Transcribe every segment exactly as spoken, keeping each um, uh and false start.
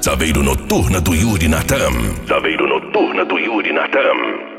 Saveiro Noturna do Yuri Natan. Saveiro Noturna do Yuri Natan.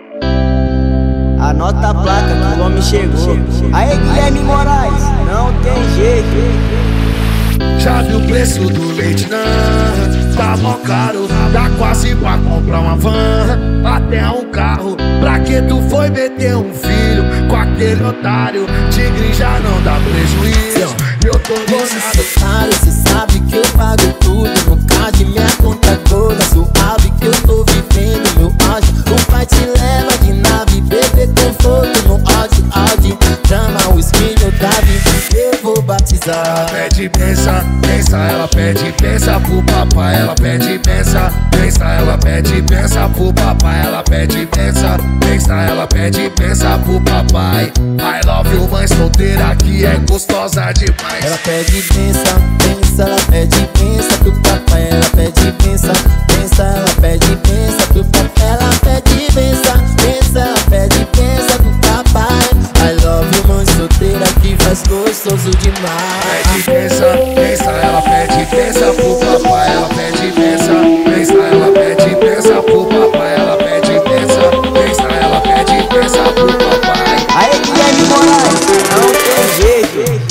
Anota a placa que o homem chegou. Aê, Guilherme Moraes, não tem jeito. Já viu o preço do leite, não? Tá mó caro, dá quase pra comprar uma van, até um carro. Pra que tu foi meter um filho com aquele otário? Tigre já não dá prejuízo, eu tô gostado. Cê sabe que eu pago tudo, no card minha conta toda. Suave que eu tô vivendo meu auge. O pai te leva de nave, bebê conforto no ódio, ódio. Chama o espinho da vida, eu vou batizar. Ela pede pensa, pensa, ela pede pensa pro papai. Ela pede pensa, pensa, ela pede pensa pro papai. Ela pede pensa, pensa, ela pede pensa pro papai. I love you, mãe solteira que é gostosa demais. Ela pede pensa, pensa, ela pede pensa pro papai. Ela pede pensa, pensa, ela pede pensa pro papai. Ela pede pensa, pensa, ela pede pensa pro papai. I love you, mãe solteira que faz gostoso demais. Pede pensa, pensa, ela pede pensa pro papai. Ela pede pensa, pensa, ela pede pensa pro papai. Ela pede pensa, pensa, ela pede pensa pro papai. Aê, Guilherme Moraes, não tem jeito.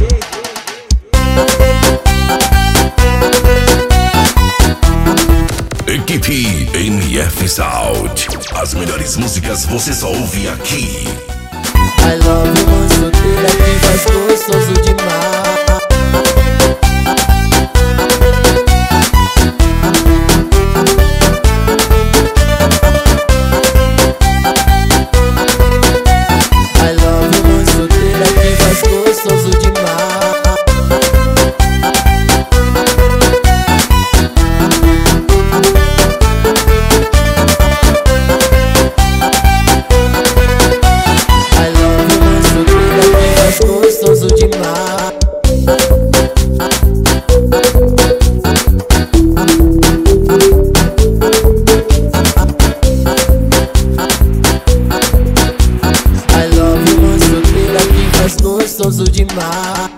Equipe M F Sound. As melhores músicas você só ouve aqui. I love you, mãe solteira que faz gostoso demais. I love you, mãe solteira que faz gostoso demais. Gostoso demais. I love you, mãe solteira que faz gostoso demais.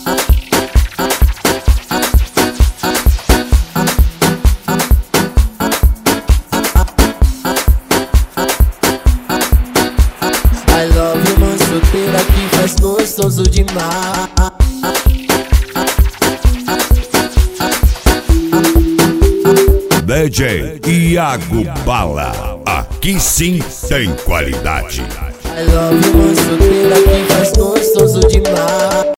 I love you, mãe solteira que faz gostoso demais. D J Iago Bala, aqui sim tem qualidade. I love you, mãe solteira que faz gostoso demais.